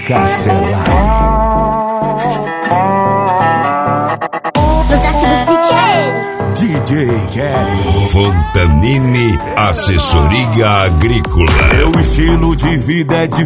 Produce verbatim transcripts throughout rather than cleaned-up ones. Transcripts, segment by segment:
Castelar. D J Kelly Fontanini, assessoria agrícola. Meu estilo de vida é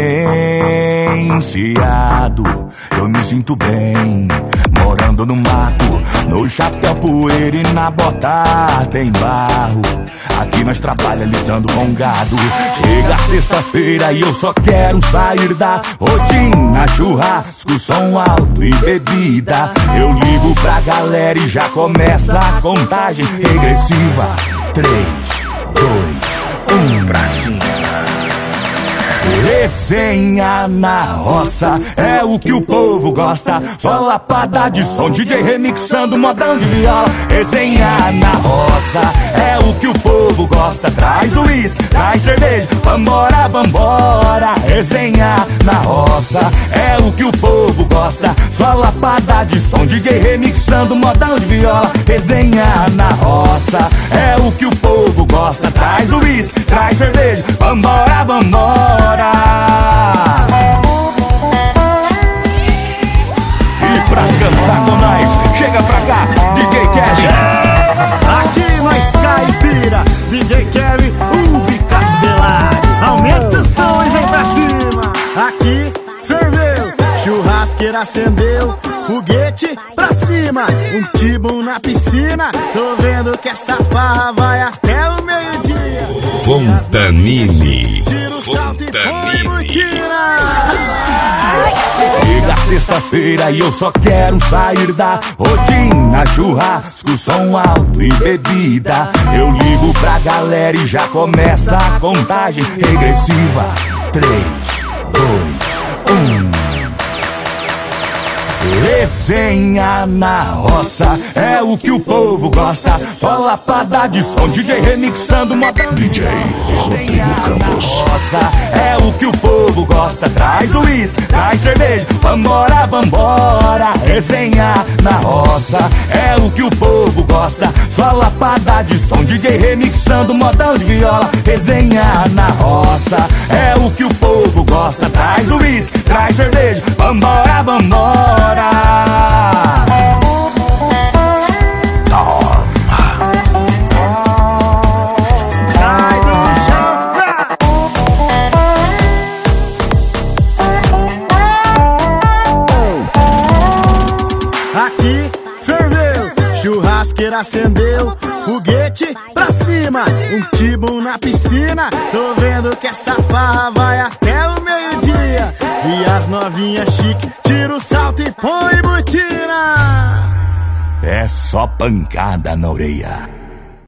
diferenciado. Eu me sinto bem morando no mato, no chapéu poeira e na bota tem barro. Aqui nós trabalha lidando com gado. Chega sexta-feira e eu só quero sair da rotina. Churrasco, som alto e bebida. Eu ligo pra galera e já começa a contagem regressiva. Três, dois, um, pra cima. Resenha na roça é o que o povo gosta. Só lapada de som, D J remixando modão de viola. Resenha na roça é o que o povo gosta. Traz uísque, traz cerveja, vambora, vambora. Resenha na roça é o que o povo gosta. Só lapada de som, D J remixando modão de viola. Resenha na roça é o que o povo gosta. Traz uísque, traz cerveja, vambora, vambora. E pra cantar com nós, chega pra cá, D J Kelly. Aqui nós caipira, D J Kelly, Ubi Castelar. Aumenta o som e vem pra cima. Aqui ferveu, churrasqueira acendeu, foguete pra cima, um tibum na piscina. Tô vendo que essa farra vai até o meio-dia. Fontanini, Fontanini. Chega sexta-feira e eu só quero sair da rotina. Churrasco, som alto e bebida. Eu ligo pra galera e já começa a contagem regressiva. Três, dois, um. Resenha na roça é o que o povo gosta. Só lapada de som, D J remixando modão. D J Resenha na roça é o que o povo gosta. Traz uísque, traz cerveja, vambora, vambora. Resenha na roça é o que o povo gosta. Só lapada de som, D J remixando modão de viola. Resenha na roça é o que o povo gosta. Traz uísque, traz cerveja, vambora, vambora. Sai do chão. Aqui ferveu, churrasqueira acendeu, foguete pra cima, um tibum na piscina. Tô vendo que essa farra vai até o meio-dia. E as novinhas chique, tira o salto e põe botina. É só pancada na orelha.